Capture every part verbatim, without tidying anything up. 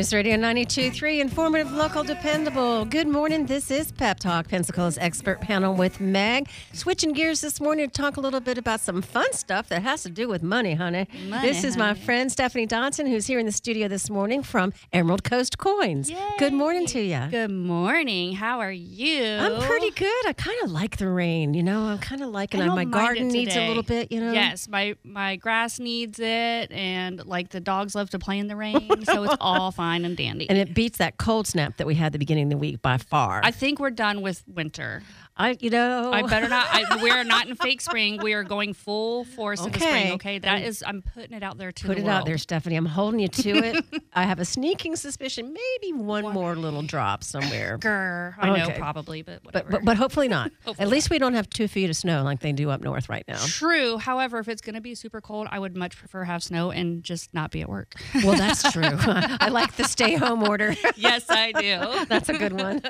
News Radio ninety-two point three, informative, local, dependable. Good morning. This is Pep Talk, Pensacola's expert panel with Meg. Switching gears this morning to talk a little bit about some fun stuff that has to do with money, honey. Money, this is honey. my friend Stephanie Dodson, who's here in the studio this morning from Emerald Coast Coins. Yay. Good morning to you. Good morning. How are you? I'm pretty good. I kind of like the rain, you know. I'm kind of liking I it. don't My mind garden it needs a today. little bit, you know. Yes, my my grass needs it, and like the dogs love to play in the rain, so it's all fine and dandy. And it beats that cold snap that we had at the beginning of the week by far. I think we're done with winter. I, you know. I better not. I, we're not in fake spring. We are going full force into Okay. spring. Okay, that is. I'm putting it out there to Put the it world. out there, Stephanie. I'm holding you to it. I have a sneaking suspicion, maybe one more little drop somewhere. Grr. I know Okay. probably, but But, whatever. but but hopefully not. Hopefully At least we don't have two feet of snow like they do up north right now. True. However, if it's going to be super cold, I would much prefer have snow and just not be at work. Well, that's true. I like the stay-home order. Yes, I do. That's a good one.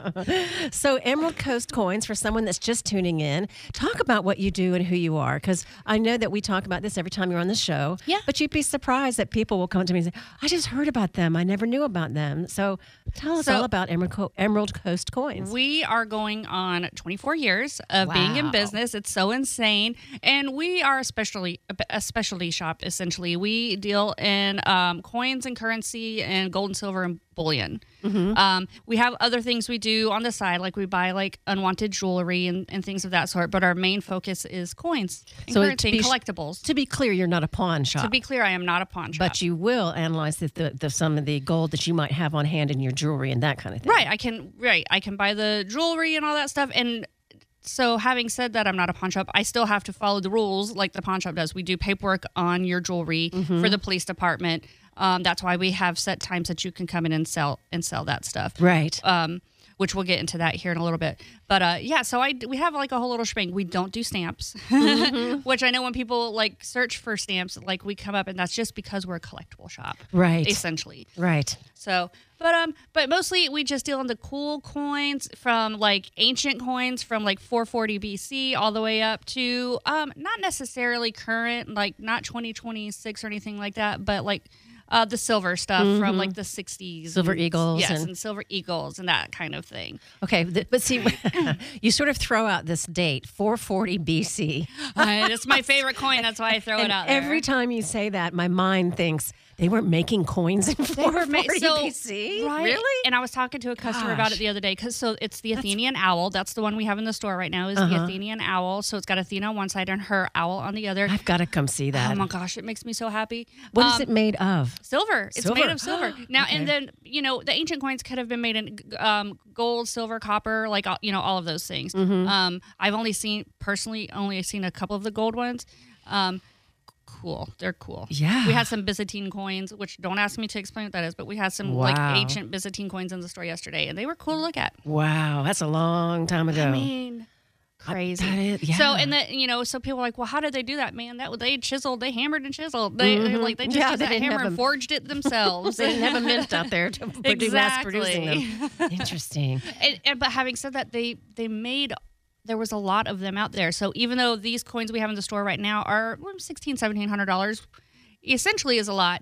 So Emerald Coast Coins, for someone that's just tuning in, talk about what you do and who you are, because I know that we talk about this every time you're on the show. Yeah. But you'd be surprised that people will come to me and say, I just heard about them. I never knew about them. So tell us So- all about Emerald, Co- Emerald Coast Coins. We are going on twenty-four years of being in Wow. business. It's so insane. And we are a specialty, a specialty shop, essentially. We deal in um, coins and currency and gold and silver and bullion. Mm-hmm. Um, we have other things we do on the side, like we buy like unwanted jewelry and, and things of that sort. But our main focus is coins and So to currency be and sh- collectibles. To be clear, you're not a pawn shop. To be clear, I am not a pawn shop. But you will analyze the, the, the some of the gold that you might have on hand in your jewelry and that kind of thing. Right, I can. Right, I can buy the jewelry and all that stuff. And so, having said that, I'm not a pawn shop. I still have to follow the rules like the pawn shop does. We do paperwork on your jewelry Mm-hmm. for the police department. Um, that's why we have set times that you can come in and sell and sell that stuff. Right. Um, which we'll get into that here in a little bit. But uh, yeah, so I we have like a whole little shebang. We don't do stamps, Mm-hmm. which I know when people like search for stamps, like we come up, and that's just because we're a collectible shop, Right. essentially. Right. So, but um, but mostly we just deal in the cool coins from like ancient coins from like four forty B C all the way up to um, not necessarily current, like not twenty twenty-six or anything like that, but like uh, the silver stuff from like the sixties, Silver and- eagles yes, and- and silver eagles and that kind of thing. Okay, th- but see, you sort of throw out this date, four forty B C. Uh, it's my favorite coin. That's why I throw And it out there. every time you say that, my mind thinks they weren't making coins in four were ma- forty so- B C. Right? Really? And I was talking to a customer about it Gosh. the other day because so it's the Athenian owl. That's the one we have in the store right now. Is Uh-huh. the Athenian owl. So it's got Athena on one side and her owl on the other. I've got to come see that. Oh my gosh, it makes me so happy. What is Um, it made of? Silver. It's Silver. made of silver. Now Okay. and then you know the ancient coins could have been made in um, gold, silver, copper, like all- you know all of those things. Mm-hmm. Um, I've only seen personally only seen a couple of the gold ones. Um, cool, they're cool. Yeah. we had some Byzantine coins, which don't ask me to explain what that is, but we had some Wow. like ancient Byzantine coins in the store yesterday, and they were cool to look at. Wow, that's a long time ago. I mean. Crazy. that is- So yeah. and the you know so people are like, well, how did they do that, man? That they chiseled, they hammered and chiseled. They like they just Mm-hmm. Yeah, used they that didn't hammer have and a- forged it themselves. They didn't have a mint out there to produce mass producing them. Interesting. And, and but having said that, they they made there was a lot of them out there. So even though these coins we have in the store right now are sixteen, seventeen hundred dollars, essentially is a lot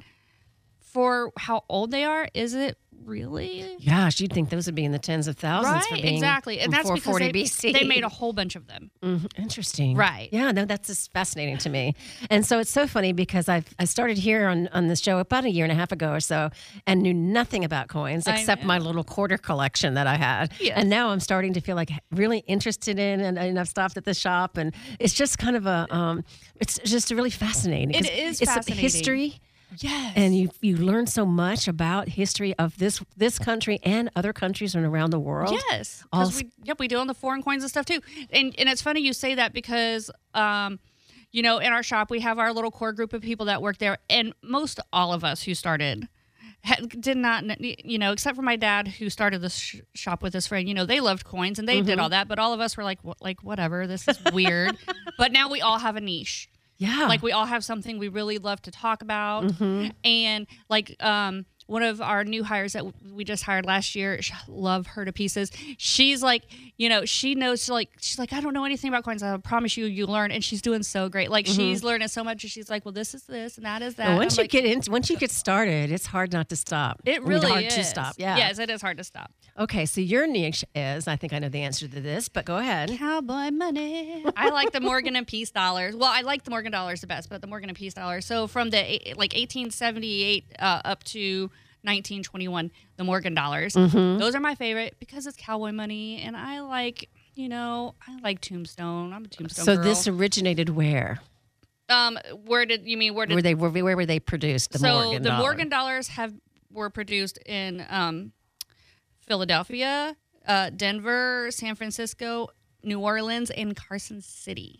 for how old they are. Is it really? Gosh, you'd think those would be in the tens of thousands for Right, being exactly, and from that's four because forty they, B C. they made a whole bunch of them. Mhm. Interesting. Right. Yeah, no, that's just fascinating to me. And so it's so funny because I've, I started here on, on the show about a year and a half ago or so and knew nothing about coins I except know. my little quarter collection that I had. Yes. And now I'm starting to feel like really interested in, and, and I've stopped at the shop, and it's just kind of a, um, it's just really fascinating. It 'cause is it's fascinating. history. Yes. And you you learn so much about history of this this country and other countries and around the world. Yes, All because we yep we deal in the foreign coins and stuff too. And and it's funny you say that because um, you know, in our shop we have our little core group of people that work there, and most all of us who started had, did not kn- you know, except for my dad who started this sh- shop with his friend. You know, they loved coins and they did all that, but all of us were like wh- like whatever, this is weird. But now we all have a niche. Yeah. Like we all have something we really love to talk about. And like um one of our new hires that we just hired last year, love her to pieces. She's like, you know, she knows, like, she's like, I don't know anything about coins. I promise you, you learn. And she's doing so great. Like, mm-hmm. she's learning so much. And she's like, well, this is this and that is that. Well, once I'm you like, get into, once you get started, it's hard not to stop. It really I mean, hard is. to stop. Yeah. Yes, it is hard to stop. Okay, so your niche is, I think I know the answer to this, but go ahead. Cowboy money. I like the Morgan and Peace dollars. Well, I like the Morgan dollars the best, but the Morgan and Peace dollars. So from the like eighteen seventy-eight uh, up to nineteen twenty-one, the Morgan dollars. Mm-hmm. Those are my favorite because it's cowboy money, and I like, you know, I like Tombstone. I'm a Tombstone So girl. this originated where? Um, where did you mean where did were they were, where were they produced? The so Morgan the dollar? Morgan dollars have were produced in um, Philadelphia, uh, Denver, San Francisco, New Orleans, and Carson City.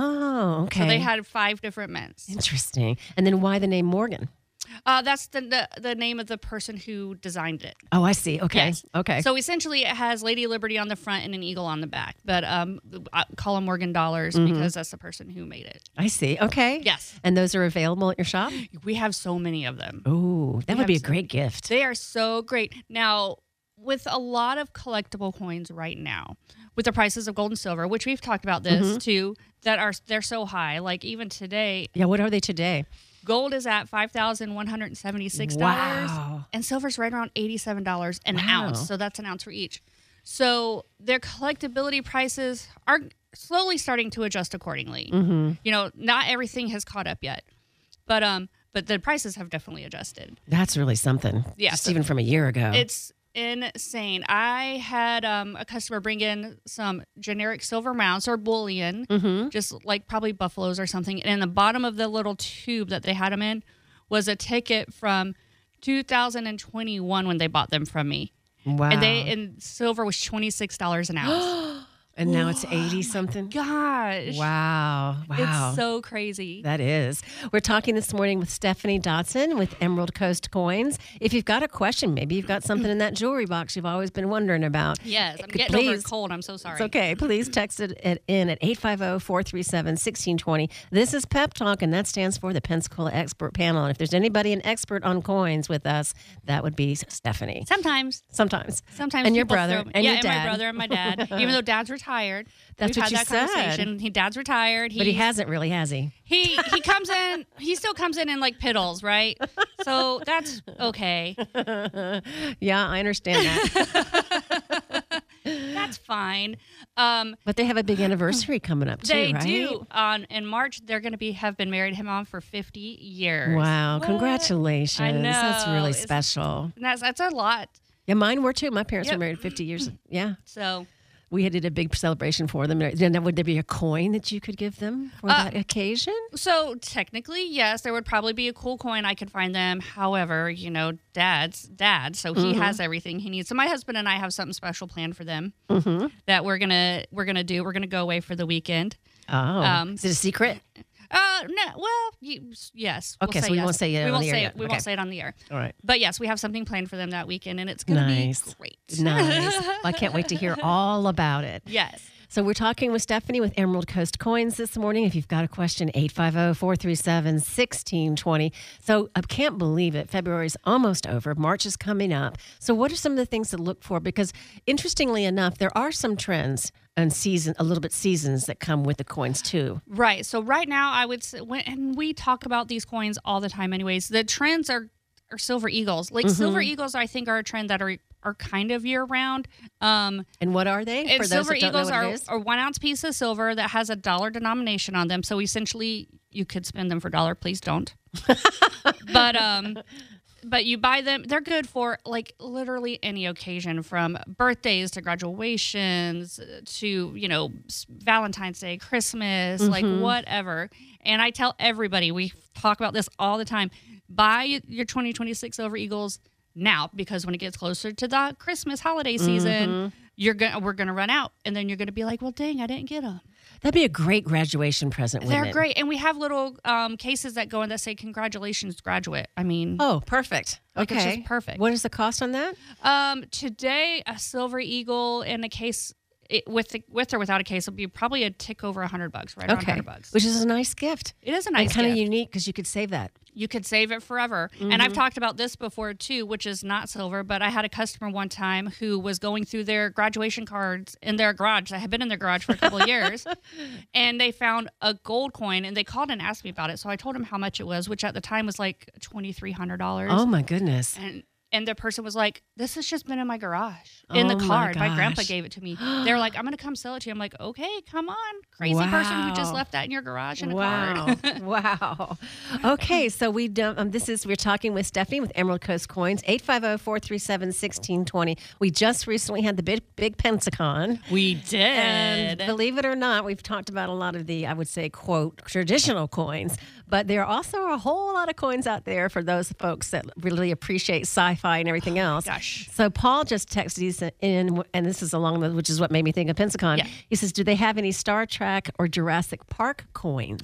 Oh, okay. So they had five different mints. Interesting. And then why the name Morgan? Uh, that's the, the the name of the person who designed it. Oh, I see. Okay. Yes. Okay. So essentially, it has Lady Liberty on the front and an eagle on the back. But um, I call them Morgan dollars mm-hmm. because that's the person who made it. I see. Okay. Yes. And those are available at your shop? We have so many of them. Ooh, that We would be a have so great gift. They are so great. Now, with a lot of collectible coins right now, with the prices of gold and silver, which we've talked about this mm-hmm. too, that are they're so high. Like even today. Yeah, what are they today? Gold is at five thousand one hundred seventy-six dollars. Wow. And silver's right around eighty-seven dollars an Wow. ounce. So that's an ounce for each. So their collectability prices are slowly starting to adjust accordingly. Mm-hmm. You know, not everything has caught up yet. But um, but the prices have definitely adjusted. That's really something. Yeah, Just so even from a year ago. It's insane. I had um, a customer bring in some generic silver mounts or bullion, mm-hmm. just like probably buffaloes or something. And in the bottom of the little tube that they had them in was a ticket from two thousand twenty-one when they bought them from me. Wow. And they and silver was twenty-six dollars an ounce. And now it's eighty something? Gosh. Wow. Wow. It's so crazy. That is. We're talking this morning with Stephanie Dotson with Emerald Coast Coins. If you've got a question, maybe you've got something in that jewelry box you've always been wondering about. Yes. I'm getting Please, over a cold. I'm so sorry. It's okay. Please text it at, in at eight five zero, four three seven, one six two zero. This is Pep Talk, and that stands for the Pensacola Expert Panel. And if there's anybody an expert on coins with us, that would be Stephanie. Sometimes. Sometimes. Sometimes. And your people brother. throw- and yeah, your dad. and my brother and my dad. Even though dad's retired. That's We've what had you that said. conversation. He dad's retired. But he hasn't really, has he? He he comes in. He still comes in in like piddles, right? So that's okay. Yeah, I understand that. That's fine. Um, But they have a big anniversary coming up too, they right? do. On in March, they're going to be have been married him on for fifty years. Wow! What? Congratulations. I know. That's really It's- special. And that's that's a lot. Yeah, mine were too. My parents Yep. were married fifty years. Yeah. So We did a big celebration for them. Then would there be a coin that you could give them for Uh, that occasion? So technically, yes, there would probably be a cool coin I could find them. However, you know, dad's dad, so he Mm-hmm. has everything he needs. So my husband and I have something special planned for them Mm-hmm. that we're gonna we're gonna do. We're gonna go away for the weekend. Oh, um, is it a secret? Uh, no, well, you, yes. we'll Okay, say so we yes. won't say it we on won't the air say yet. it. We Okay. won't say it on the air. All right. But yes, we have something planned for them that weekend, and it's gonna Nice. be great. Nice. I can't wait to hear all about it. Yes. So we're talking with Stephanie with Emerald Coast Coins this morning. If you've got a question, eight five zero, four three seven, one six two zero. So I can't believe it. February's almost over. March is coming up. So what are some of the things to look for? Because interestingly enough, there are some trends and season, a little bit seasons that come with the coins too. Right. So right now, I would say, when, and we talk about these coins all the time anyways, the trends are, are silver eagles. Like Mm-hmm. silver eagles, I think, are a trend that are are kind of year round. Um, And what are they? and For those silver that don't know eagles what it are is? a one ounce piece of silver that has a dollar denomination on them. So essentially, you could spend them for dollar. Please don't. but um, but you buy them. They're good for like literally any occasion, from birthdays to graduations to, you know, s- Valentine's Day, Christmas, Mm-hmm. like whatever. And I tell everybody, we talk about this all the time. Buy your twenty twenty-six Silver Eagles now, because when it gets closer to the Christmas holiday season, Mm-hmm. you're gonna we're gonna run out, and then you're gonna be like, well, dang, I didn't get them. That'd be a great graduation present, wouldn't They're it? great, and we have little um, cases that go in that say congratulations, graduate. I mean, Oh, perfect. Like, Okay. it's just perfect. What is the cost on that? um, today a Silver Eagle in a case. It, with the, with or without a case, will be probably a tick over a hundred bucks, right around Okay. hundred bucks. Which is a nice gift. It is a And nice kind of gift. unique because you could save that. you could save it forever. Mm-hmm. And I've talked about this before too, which is not silver, but I had a customer one time who was going through their graduation cards in their garage. I had been in their garage for a couple of years, and they found a gold coin, and they called and asked me about it. So I told them how much it was, which at the time was like twenty-three hundred dollars. Oh my goodness. And And the person was like, this has just been in my garage, in the Oh, my card. My, gosh. grandpa gave it to me. They were like, I'm going to come sell it to you. I'm like, okay, come on. Crazy person who just Wow. left that in your garage in a Wow. card. Wow. Okay, so we don't, um, this is, we're talking with Stephanie with Emerald Coast Coins, eight five zero, four three seven, one six two zero. We just recently had the big, big Pensacon. We did. And believe it or not, we've talked about a lot of the, I would say, quote, traditional coins, but there are also a whole lot of coins out there for those folks that really appreciate sci-fi and everything else. gosh. So Paul just texted us in, and this is along the, which is what made me think of Pensacon. Yeah. He says, do they have any Star Trek or Jurassic Park coins?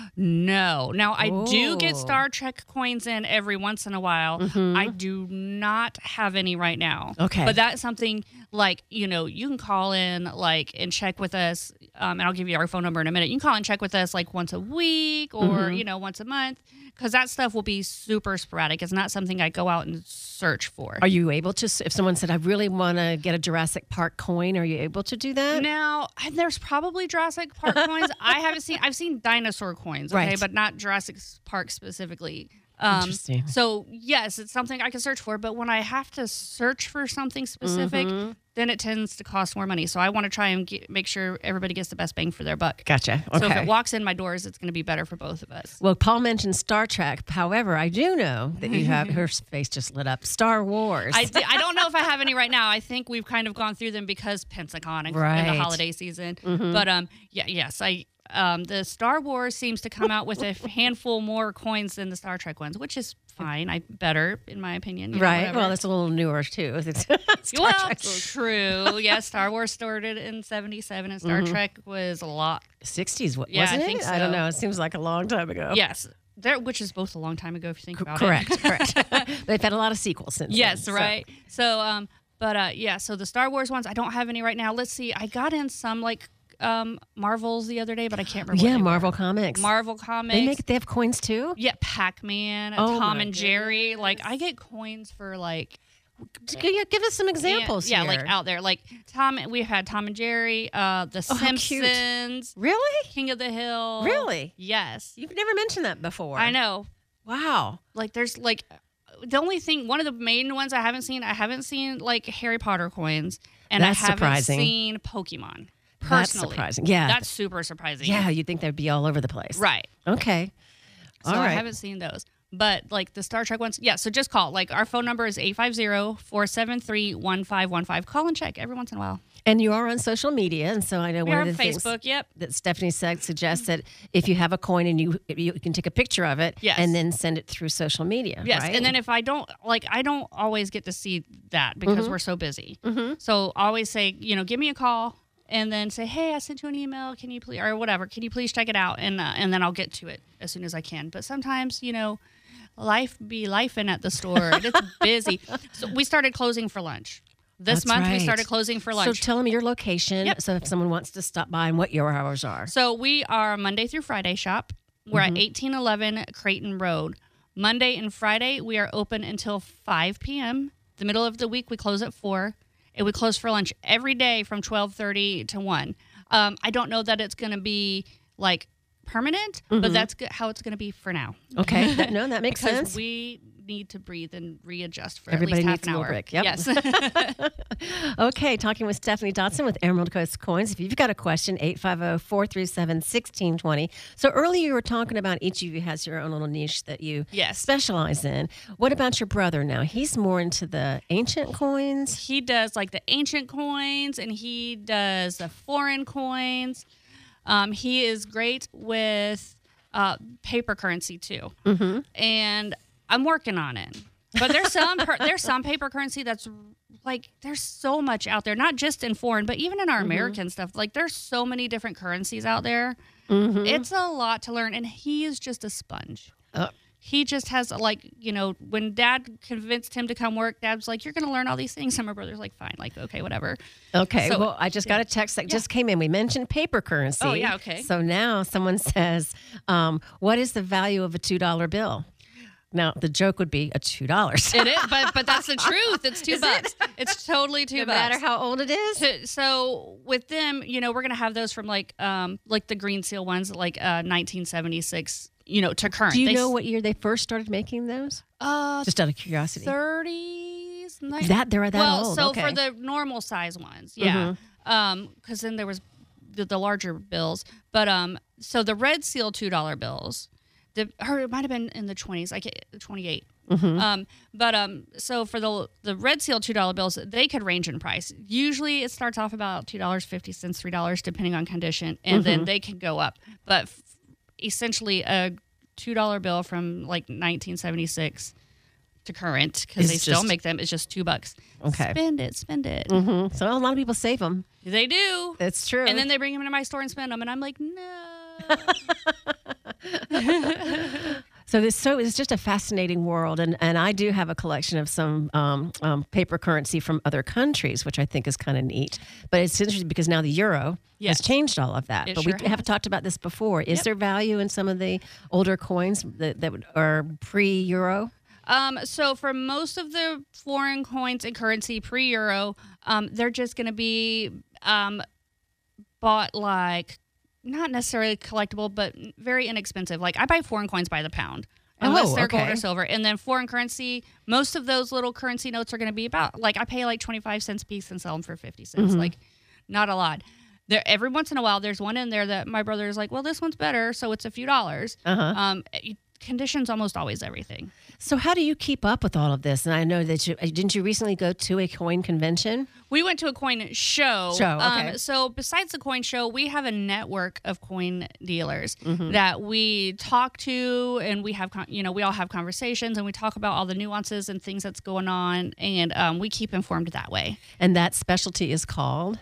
No. Now, I do get Oh. Star Trek coins in every once in a while. I do not have any right now. Okay. But that's something like, you know, you can call in like and check with us. Um, and I'll give you our phone number in a minute. You can call and check with us like once a week or, you know, once a month, because that stuff will be super sporadic. It's not something I go out and search for. Are you able to, if someone said, I really want to get a Jurassic Park coin, are you able to do that? Now, there's probably Jurassic Park coins. I haven't seen, I've seen dinosaur coins, okay, Right. but not Jurassic Park specifically. Um, Interesting. So, yes, it's something I can search for, but when I have to search for something specific, Mm-hmm. then it tends to cost more money. So I want to try and get, make sure everybody gets the best bang for their buck. Gotcha. Okay. So if it walks in my doors, it's going to be better for both of us. Well, Paul mentioned Star Trek. However, I do know that you have, her face just lit up, Star Wars. I, di- I don't know if I have any right now. I think we've kind of gone through them because Pensacon and, Right. and the holiday season. But um, yeah, yes, I um, the Star Wars seems to come out with a handful more coins than the Star Trek ones, which is fine. I better, in my opinion. You know, Right. whatever. Well, it's a little newer, too. It's Star well, Trek's true. Yeah, Star Wars started in seventy-seven, and Star Trek was a lot. sixties, wa- Yeah, I wasn't it? think I don't so. know. It seems like a long time ago. Yes, there, which is both a long time ago if you think about Correct. it. Correct. They've had a lot of sequels since Yes, then, so- right. So, um, but uh, yeah, so the Star Wars ones, I don't have any right now. Let's see, I got in some like um Marvels the other day, but I can't remember. what Yeah, they Marvel were. Comics. Marvel comics. They make. They have coins too. yeah, Pac-Man, Oh, Tom my and Jerry. Like I get coins for like G- Give us some examples. Yeah, here. like out there, like Tom. We've had Tom and Jerry, uh, The Oh, how cute. Simpsons, Really? King of the Hill. Really? Yes, You've never mentioned that before. I know. Wow. Like there's like the only thing, one of the main ones I haven't seen. I haven't seen like Harry Potter coins, and That's I haven't surprising. seen Pokemon. That's Personally, surprising. Yeah. that's super surprising. Yeah, you'd think they'd be all over the place. right. Okay. So All I right. haven't seen those. But like the Star Trek ones, yeah. So just call. Like our phone number is eight five zero, four seven three, one five one five. Call and check every once in a while. And you are on social media, and so I know We one are of on the things Facebook. Yep. that Stephanie said suggests that if you have a coin and you you can take a picture of it, Yes. and then send it through social media. Yes, right? and then if I don't like, I don't always get to see that because Mm-hmm. we're so busy. So I always say, you know, give me a call and then say, hey, I sent you an email. Can you please, or whatever, can you please check it out? And uh, and then I'll get to it as soon as I can. But sometimes, you know, life be lifing at the store. And it's busy. So we started closing for lunch. This That's month we right. started closing for lunch. So tell them your location. Yep. So if someone wants to stop by and what your hours are. So we are Monday through Friday shop. We're Mm-hmm. at eighteen eleven Creighton Road. Monday and Friday, we are open until five p.m. The middle of the week, we close at four. And we close for lunch every day from twelve thirty to one. Um, I don't know that it's going to be like permanent, but that's go- how it's going to be for now. Okay. That- no, that makes Because sense. we need to breathe and readjust for Everybody at least needs a half an little hour. break. Yep. Yes. Okay, talking with Stephanie Dotson with Emerald Coast Coins. If you've got a question, eight five zero, four three seven, one six two zero. So earlier you were talking about each of you has your own little niche that you Yes. specialize in. What about your brother now? He's more into the ancient coins. He does like the ancient coins and he does the foreign coins. Um, he is great with uh, paper currency too. Mm-hmm. And I'm working on it. But there's some per- there's some paper currency that's like there's so much out there, not just in foreign, but even in our American stuff. Like there's so many different currencies out there. It's a lot to learn, and he is just a sponge. Uh, He just has like, you know, when Dad convinced him to come work, Dad's like, "You're going to learn all these things." And my brother's like, "Fine, like okay, whatever." Okay, So- well, I just got a text that just came in. We mentioned paper currency. Oh, yeah, okay. So now someone says, um, what is the value of a two dollar bill? Now, the joke would be a two dollars. It is, but but that's the truth. It's two Is bucks. it? It's totally two No bucks. matter how old it is? So, so with them, you know, we're gonna have those from like um like the Green Seal ones, like uh nineteen seventy-six, you know, to current. Do you They know s- what year they first started making those? Uh, Just out of curiosity. thirties. Like, That they're that well, old. so okay. for the normal size ones, yeah. Um, because then there was the, the larger bills, but um, so the Red Seal two dollar bills, the or it might have been in the twenties, like twenty-eight. Mm-hmm. Um, but um, so for the the Red Seal two dollar bills, they could range in price. Usually, it starts off about two dollars fifty cents, three dollars, depending on condition, and Mm-hmm. then they can go up. But f- essentially, a two dollar bill from like nineteen seventy-six to current, because It's they still just- make them, is just two bucks. Okay. Spend it, spend it. Mm-hmm. So a lot of people save them. They do. It's true. And then they bring them into my store and spend them, and I'm like, no. So this so it's just a fascinating world, and, and I do have a collection of some um, um, paper currency from other countries, which I think is kind of neat. But it's interesting because now the euro Yes. has changed all of that. It but sure we haven't has. talked about this before. Is Yep. there value in some of the older coins that, that would- are pre-euro? Um, so for most of the foreign coins and currency pre-euro, um, they're just going to be um, bought like not necessarily collectible, but very inexpensive. Like I buy foreign coins by the pound, unless Oh, they're gold okay. or silver. And then foreign currency, most of those little currency notes are going to be about like I pay like twenty-five cents a piece and sell them for fifty cents. Mm-hmm. Like not a lot. There every once in a while, there's one in there that my brother is like, well, this one's better, so it's a few dollars. Uh-huh. Um, conditions almost always everything. So how do you keep up with all of this? And I know that you didn't you recently go to a coin convention? We went to a coin show. Show, okay. Um, so besides the coin show, we have a network of coin dealers Mm-hmm. that we talk to, and we have, con- you know, we all have conversations, and we talk about all the nuances and things that's going on, and um, we keep informed that way. And that specialty is called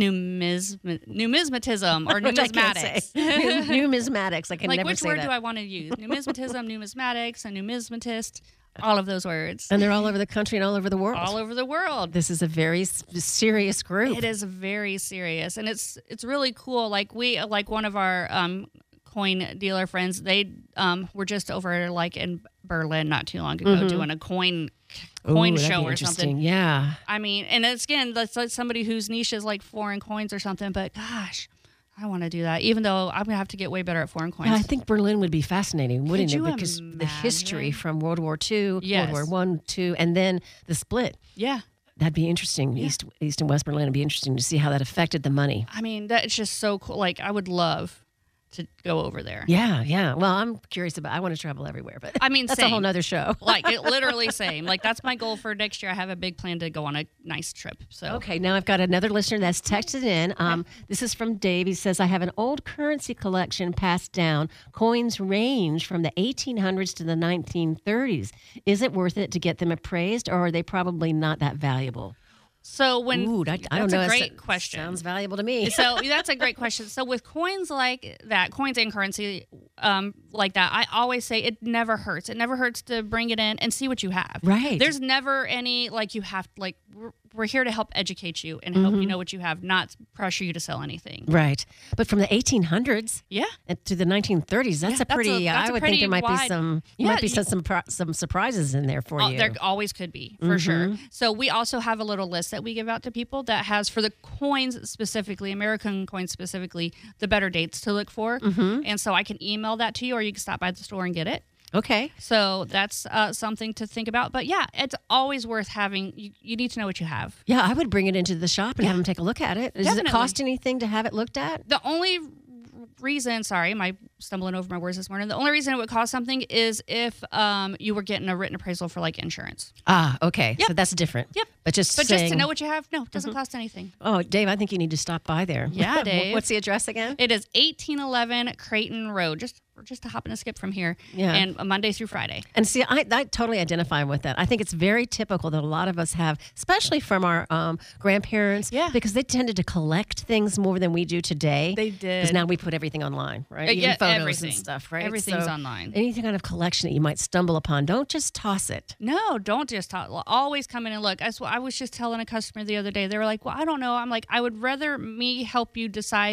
Numism- numismatism or Which I can't say. numismatics. Numismatics. I can like never which say word that. do I want to use? Numismatism, numismatics, a numismatist, all of those words, And they're all over the country and all over the world. all over the world. This is a very s- serious group. It is very serious, and it's it's really cool. Like we, like one of our um, coin dealer friends, they um, were just over like in Berlin not too long ago doing a coin coin Ooh, that'd show be or interesting. something. Yeah. I mean, and it's again, that's like somebody whose niche is like foreign coins or something. But gosh, I want to do that, even though I'm gonna have to get way better at foreign coins. Yeah, I think Berlin would be fascinating, wouldn't Could it? you Because the history imagine? from World War Two, Yes. World War One, Two, and then the split. yeah. That'd be interesting. East, East and West Berlin would be interesting to see how that affected the money. I mean, that's just so cool. Like, I would love to go over there. Yeah, yeah. Well, I'm curious about. I want to travel everywhere, but I mean, that's same. a whole nother show. Like, it literally same. Like, that's my goal for next year. I have a big plan to go on a nice trip. So, Okay, now I've got another listener that's texted in. Um, this is from Dave. He says, I have an old currency collection passed down. Coins range from the eighteen hundreds to the nineteen thirties. Is it worth it to get them appraised, or are they probably not that valuable? so when Ooh, I, I don't that's know. a That's- great question. Sounds valuable to me. So that's a great question. So with coins like that, coins and currency um, like that, I always say it never hurts. It never hurts to bring it in and see what you have. Right. There's never any like you have like we're, we're here to help educate you and help Mm-hmm. you know what you have, not pressure you to sell anything. Right. But from the eighteen hundreds Yeah. and to the nineteen thirties, that's Yeah, a that's a- pretty, that's I a would pretty think there might be wide- some, Yeah, might be you- some, some, pro- some surprises in there for Oh, you. there always could be, for sure. So we also have a little list that we give out to people that has, for the coins specifically, American coins specifically, the better dates to look for. And so I can email that to you, or you can stop by the store and get it. Okay. So that's uh, something to think about. But yeah, it's always worth having. You, you need to know what you have. Yeah, I would bring it into the shop and have them take a look at it. Does Definitely. it cost anything to have it looked at? The only reason, sorry, am I stumbling over my words this morning? The only reason it would cost something is if um, you were getting a written appraisal for like insurance. Ah, okay. Yep. So that's different. Yep. But just But saying, just to know what you have, no, it doesn't cost anything. oh, Dave, I think you need to stop by there. Yeah, Dave. What's the address again? It is eighteen eleven Creighton Road, just just a hop and a skip from here. Yeah. And a Monday through Friday. And see, I, I totally identify with that. I think it's very typical that a lot of us have, especially from our um, grandparents, Yeah. because they tended to collect things more than we do today. They Because did. now we put everything online, right? Uh, Even yeah, photos everything. and stuff, right? Everything's So online. Any kind of collection that you might stumble upon, don't just toss it. No, don't just talk. Always come in and look. I, sw- I was just telling a customer the other day. They were like, "Well, I don't know." I'm like, "I would rather me help you decide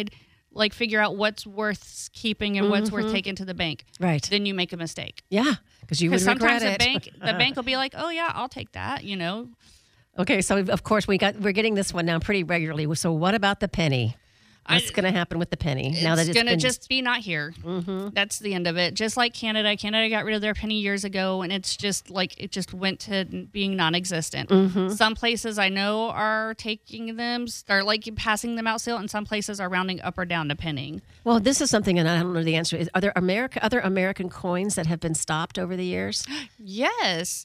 like figure out what's worth keeping and what's worth taking to the bank. Right. Then you make a mistake. Yeah, because you would Because regret sometimes the it. bank the bank will be like, oh yeah, I'll take that. You know. Okay, so of course we got we're getting this one now pretty regularly. So what about the penny? What's going to happen with the penny now that It's it's going to been just be not here. Mm-hmm. That's the end of it. Just like Canada. Canada got rid of their penny years ago, and it's just like it just went to being non-existent. Mm-hmm. Some places I know are taking them, start like passing them out still, and some places are rounding up or down depending. Well, this is something, and I don't know the answer. Is are there America other American coins that have been stopped over the years? Yes.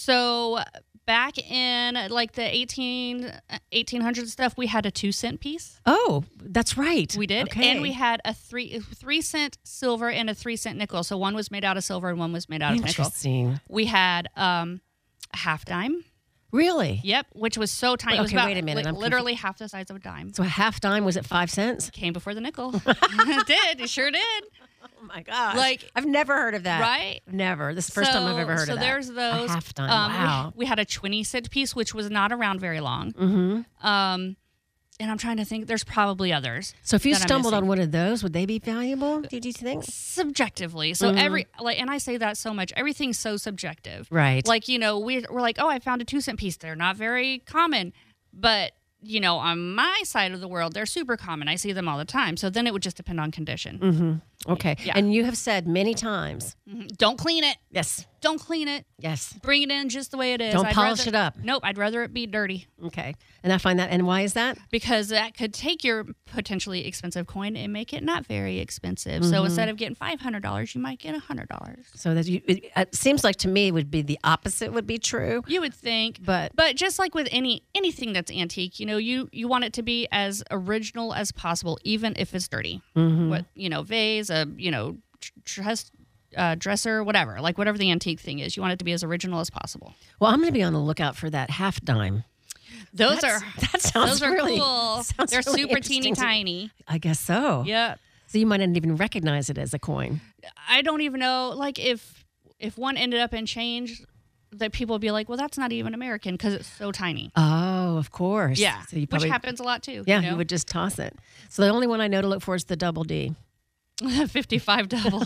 So back in like the eighteen, eighteen hundred stuff, we had a two cent piece. Oh, that's right. We did. Okay. And we had a three three cent silver and a three cent nickel. So one was made out of silver and one was made out of nickel. Interesting. We had um, a half dime. Really? Yep, which was so tiny. Wait, it was okay, about wait a minute, li- I'm literally half the size of a dime. So a half dime was it five cents? Came before the nickel. It did. It sure did. Oh my gosh! Like- I've never heard of that. Right? Never. This is the first time I've ever heard so of that. So there's those. A half dime. Um, we- wow. We, had a twenty cent piece, which was not around very long. Mm-hmm. Um, and I'm trying to think. There's probably others. So if you that I'm stumbled missing. on one of those, would they be valuable? Did you think? Subjectively, so Mhm. every like, and I say that so much. Everything's so subjective. Right. Like you know, we we're like, oh, I found a two cent piece. They're not very common, but you know, on my side of the world, they're super common. I see them all the time. So then it would just depend on condition. Mm-hmm. Okay. Yeah. And you have said many times. Mhm. Don't clean it. Yes. Don't clean it. Yes. Bring it in just the way it is. Don't I'd polish rather- it up. Nope. I'd rather it be dirty Okay. And I find that. And why is that? because that could take your potentially expensive coin and make it not very expensive. Mm-hmm. So instead of getting five hundred dollars, you might get one hundred dollars. So that you, it, it seems like to me would be the opposite would be true. You would think, But- but just like with any anything that's antique, you know, you you want it to be as original as possible, even if it's dirty. Mm-hmm. What you know, vase, a you know, dress, uh, dresser, whatever, like whatever the antique thing is, you want it to be as original as possible. Well, I'm going to be on the lookout for that half dime. Those That's- are that sounds those are really- cool. sounds They're really super teeny interesting to- tiny. I guess so. Yeah. So you might not even recognize it as a coin. I don't even know, like if if one ended up in change, that people would be like, well, that's not even American because it's so tiny. Oh, of course. Yeah, So you probably, which happens a lot too. yeah, you, you, know? would just toss it. So the only one I know to look for is the double D. fifty-five double.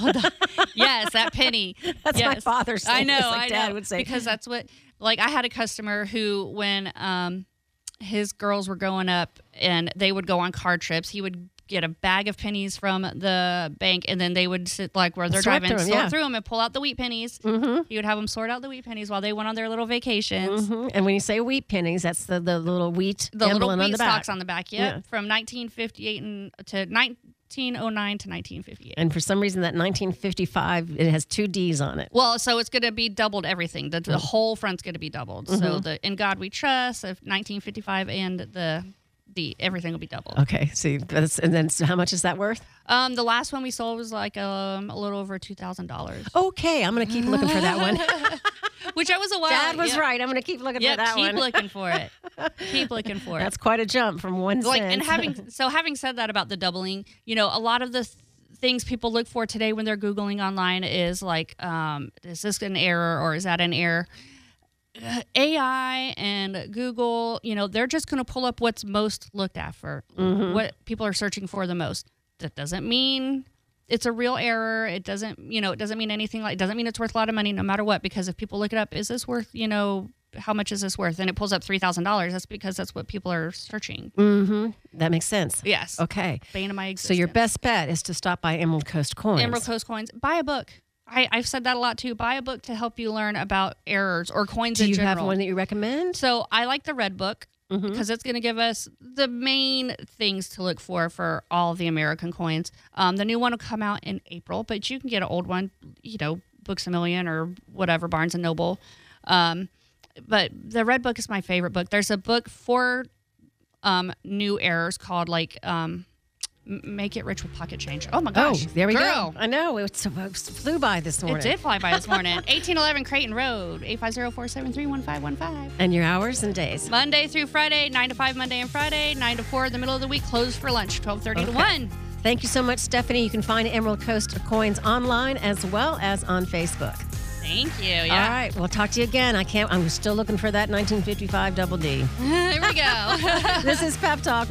Yes, that penny. That's my yes. father's I saying. know. It's like I Dad know. would say. Because that's what, like, I had a customer who, when um, his girls were growing up and they would go on car trips, he would get a bag of pennies from the bank, and then they would sit like where they're Sort driving, through 'em, sort yeah. through them and pull out the wheat pennies. Mm-hmm. He would have them sort out the wheat pennies while they went on their little vacations. Mm-hmm. And when you say wheat pennies, that's the, the little wheat The little emblem wheat on the back. stalks on the back, yep, Yeah. from nineteen fifty-eight and to nineteen oh nine to nineteen fifty-eight. And for some reason, that nineteen fifty-five, it has two D's on it. Well, so it's going to be doubled everything. The, the whole front's going to be doubled. Mm-hmm. So the In God We Trust of nineteen fifty-five and the the everything will be doubled. Okay, see, that's, and then so how much is that worth? Um, the last one we sold was like um a little over two thousand dollars, Okay, I'm going to keep looking for that one. which I was a while. Dad was yeah. right. I'm going to keep looking Yep, for that keep one. looking for it. Keep looking for it. That's quite a jump from one like cent. and having so having said that about the doubling, you know, a lot of the th- things people look for today when they're googling online is like, um, is this an error or is that an error? Uh, A I and Google, you know, they're just going to pull up what's most looked at for, Mm-hmm. what people are searching for the most. That doesn't mean it's a real error. It doesn't, you know, it doesn't mean anything like, it doesn't mean it's worth a lot of money no matter what, because if people look it up, is this worth, you know, how much is this worth? And it pulls up three thousand dollars. That's because that's what people are searching. Mm-hmm. That makes sense. Yes. Okay. Bane of my So existence. your best bet is to stop by Emerald Coast Coins. Emerald Coast Coins. Buy a book. I, I've said that a lot too. Buy a book to help you learn about errors or coins Do in you general. have one that you recommend? So I like the Red Book because Mm-hmm. it's going to give us the main things to look for for all of the American coins. Um, the new one will come out in April, but you can get an old one, you know, Books A Million or whatever, Barnes and Noble. Um, but the Red Book is my favorite book. There's a book for um, new errors called like um, M- Make It Rich with Pocket Change. Oh my gosh. Oh, there we Girl. go. I know. It, was- it flew by this morning. It did fly by this morning. eighteen eleven Creighton Road, eight five zero, four seven three, one five one five. And your hours and days. Monday through Friday, nine to five Monday and Friday, nine to four in the middle of the week, closed for lunch, twelve thirty to Okay. one. Thank you so much, Stephanie. You can find Emerald Coast Coins online as well as on Facebook. Thank you. Yeah. All right. We'll talk to you again. I can't. I'm still looking for that nineteen fifty-five double D. Here we go. This is Pep Talk.